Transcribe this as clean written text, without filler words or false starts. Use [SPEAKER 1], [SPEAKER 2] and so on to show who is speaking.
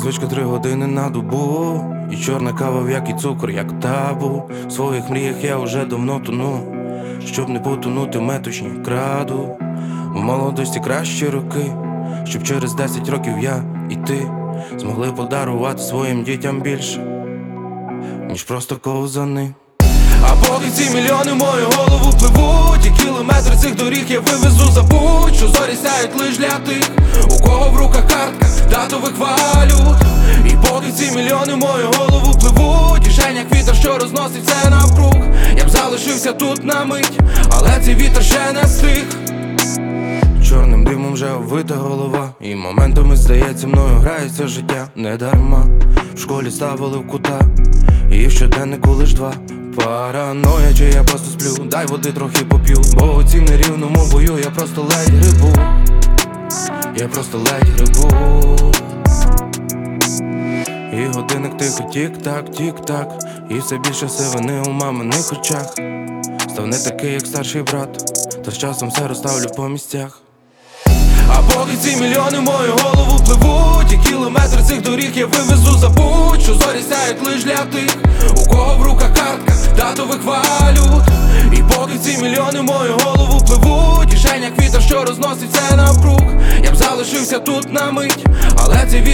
[SPEAKER 1] звичка 3 години на добу, і чорна кава, в як і цукор, як табу. В своїх мріях я уже давно тону, щоб не потонути, метушні краду. В молодості кращі роки, щоб через 10 років я і ти змогли подарувати своїм дітям більше, ніж просто ковзани. А поки ці мільйони в мою голову пливуть, і кілометри цих доріг я вивезу, забудь, що зорі сяють лиш для тих, у кого в руках картка татових валют. І поки ці мільйони в мою голову пливуть, і женя вітер, що розносить все навкруг, я б залишився тут на мить, але цей вітер ще не стих. Чорним димом вже обвита голова, і моментами, здається, мною грається життя недарма. В школі ставили в кута, і в щоденнику лиш 2. Параноя, чи я просто сплю, дай води трохи поп'ю, бо у цім нерівному бою я просто ледь грибу, я просто ледь грибу. І годинник тихо тік-так, тік-так, і все більше сивини у маминих очах. Став не такий, як старший брат, та з часом все розставлю по місцях. А поки ці мільйони в мою голову пливуть, і кілометри цих доріг я вивезу, забудь, що зорі сяють лиш для тих, у кого в руках картка татових валют. І поки ці мільйони в мою голову пливуть, і женя вітер, що розносить все навкруг, я б залишився тут на мить, але цей